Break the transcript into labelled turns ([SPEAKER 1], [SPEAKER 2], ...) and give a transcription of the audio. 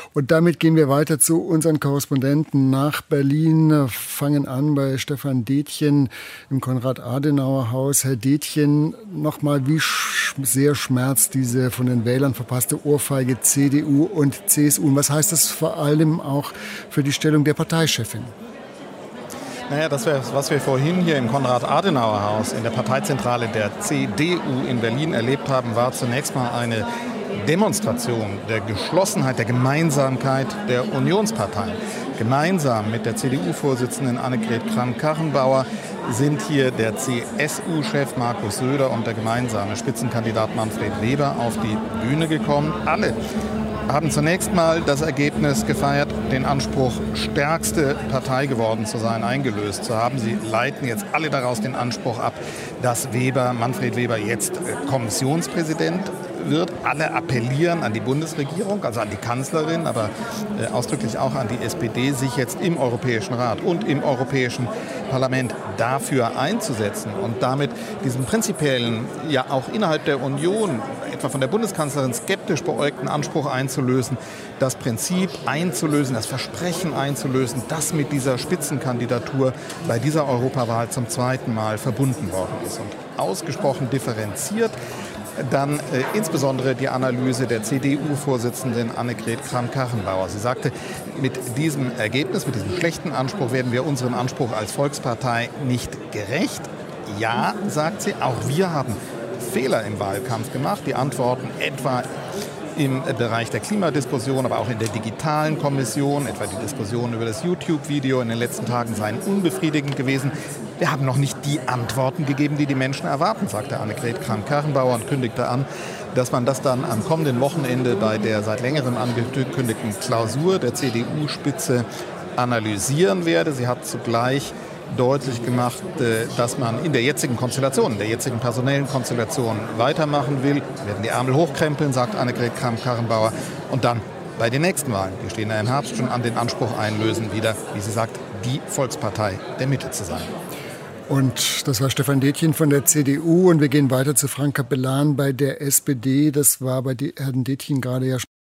[SPEAKER 1] Und damit gehen wir weiter zu unseren Korrespondenten nach Berlin, fangen an bei Stefan Detjen im Konrad-Adenauer-Haus. Herr Detjen, nochmal, wie sehr schmerzt diese von den Wählern verpasste Ohrfeige CDU und CSU? Und was heißt das vor allem auch für die Stellung der Parteichefin?
[SPEAKER 2] Naja, was wir vorhin hier im Konrad-Adenauer-Haus in der Parteizentrale der CDU in Berlin erlebt haben, war zunächst mal eine Demonstration der Geschlossenheit, der Gemeinsamkeit der Unionsparteien. Gemeinsam mit der CDU-Vorsitzenden Annegret Kramp-Karrenbauer sind hier der CSU-Chef Markus Söder und der gemeinsame Spitzenkandidat Manfred Weber auf die Bühne gekommen. Alle haben zunächst mal das Ergebnis gefeiert, den Anspruch, stärkste Partei geworden zu sein, eingelöst zu haben. Sie leiten jetzt alle daraus den Anspruch ab, dass Manfred Weber jetzt Kommissionspräsident wird. Alle appellieren an die Bundesregierung, also an die Kanzlerin, aber ausdrücklich auch an die SPD, sich jetzt im Europäischen Rat und im Europäischen Parlament dafür einzusetzen und damit diesen prinzipiellen, ja auch innerhalb der Union, etwa von der Bundeskanzlerin skeptisch beäugten Anspruch einzulösen, das Prinzip einzulösen, das Versprechen einzulösen, das mit dieser Spitzenkandidatur bei dieser Europawahl zum zweiten Mal verbunden worden ist. Und ausgesprochen differenziert dann insbesondere die Analyse der CDU-Vorsitzenden Annegret Kramp-Karrenbauer. Sie sagte, mit diesem Ergebnis, mit diesem schlechten Anspruch werden wir unserem Anspruch als Volkspartei nicht gerecht. Ja, sagt sie, auch wir haben Fehler im Wahlkampf gemacht. Die Antworten etwa im Bereich der Klimadiskussion, aber auch in der digitalen Kommission, etwa die Diskussion über das YouTube-Video in den letzten Tagen seien unbefriedigend gewesen. Wir haben noch nicht die Antworten gegeben, die die Menschen erwarten, sagte Annegret Kramp-Karrenbauer und kündigte an, dass man das dann am kommenden Wochenende bei der seit längerem angekündigten Klausur der CDU-Spitze analysieren werde. Sie hat zugleich deutlich gemacht, dass man in der jetzigen Konstellation, in der jetzigen personellen Konstellation weitermachen will. Wir werden die Ärmel hochkrempeln, sagt Annegret Kramp-Karrenbauer, und dann bei den nächsten Wahlen, wir stehen ja im Herbst, schon an den Anspruch einlösen, wieder, wie sie sagt, die Volkspartei der Mitte zu sein.
[SPEAKER 1] Und das war Stefan Detjen von der CDU. Und wir gehen weiter zu Frank Capellan bei der SPD. Das war bei Herrn Detjen gerade ja